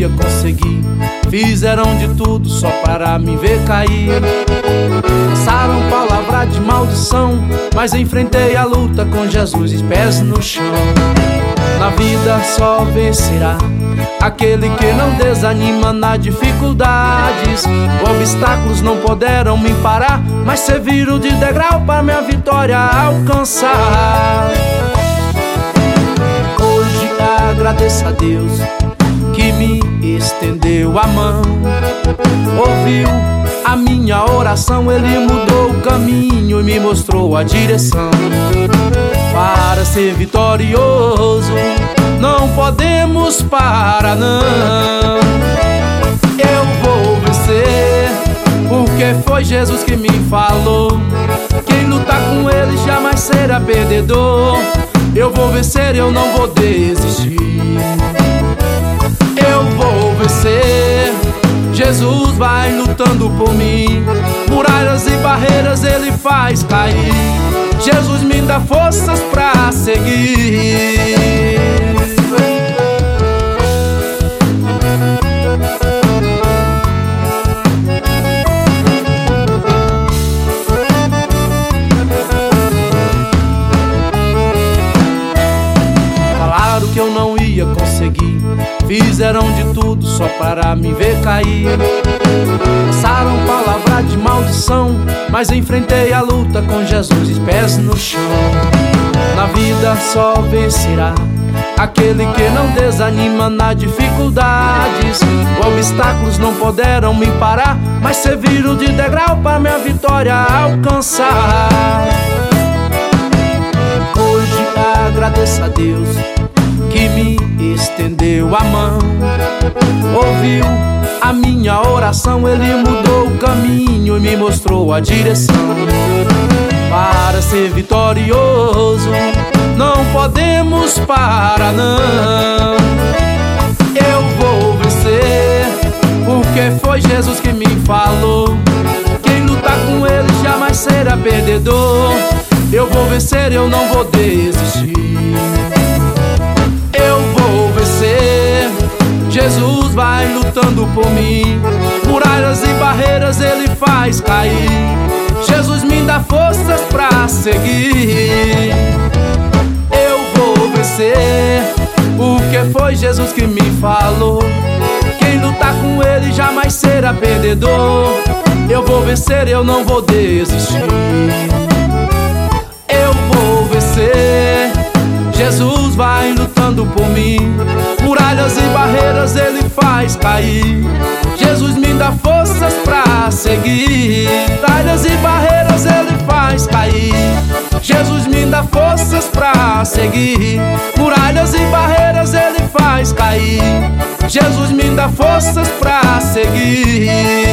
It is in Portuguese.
ia conseguir. Fizeram de tudo só para me ver cair. Passaram palavra de maldição, mas enfrentei a luta com Jesus e pés no chão. Na vida só vencerá aquele que não desanima nas dificuldades. Obstáculos não puderam me parar, mas serviram de degrau para minha vitória alcançar. Hoje agradeço a Deus que me estendeu a mão, ouviu a minha oração, Ele mudou o caminho e me mostrou a direção. Para ser vitorioso não podemos parar não. Eu vou vencer, porque foi Jesus que me falou. Quem lutar com Ele jamais será perdedor. Eu vou vencer, eu não vou desistir. Eu vou vencer, Jesus vai lutando por mim. Muralhas e barreiras Ele faz cair. Jesus me dá forças pra seguir. Falaram que eu não ia conseguir, fizeram de tudo só para me ver cair. Passaram palavra de maldição, mas enfrentei a luta com Jesus e pés no chão. Na vida só vencerá aquele que não desanima nas dificuldades. Obstáculos não puderam me parar, mas serviram de degrau para minha vitória alcançar. Hoje agradeço a Deus que me estendeu a mão, ouviu a minha oração, Ele mudou o caminho e me mostrou a direção. Para ser vitorioso não podemos parar não. Eu vou vencer, porque foi Jesus que me falou. Quem lutar com Ele jamais será perdedor. Eu vou vencer, eu não vou desistir. Eu vou vencer, Jesus vai lutando por mim. Muralhas e barreiras Ele faz cair. Jesus me dá forças pra seguir. Eu vou vencer, porque foi Jesus que me falou. Quem lutar com Ele jamais será perdedor. Eu vou vencer, eu não vou desistir. Eu vou vencer, Jesus vai lutando por mim. Muralhas e barreiras Ele faz cair. Jesus me dá forças pra seguir. Muralhas e barreiras Ele faz cair. Jesus me dá forças pra seguir. Muralhas e barreiras Ele faz cair. Jesus me dá forças pra seguir.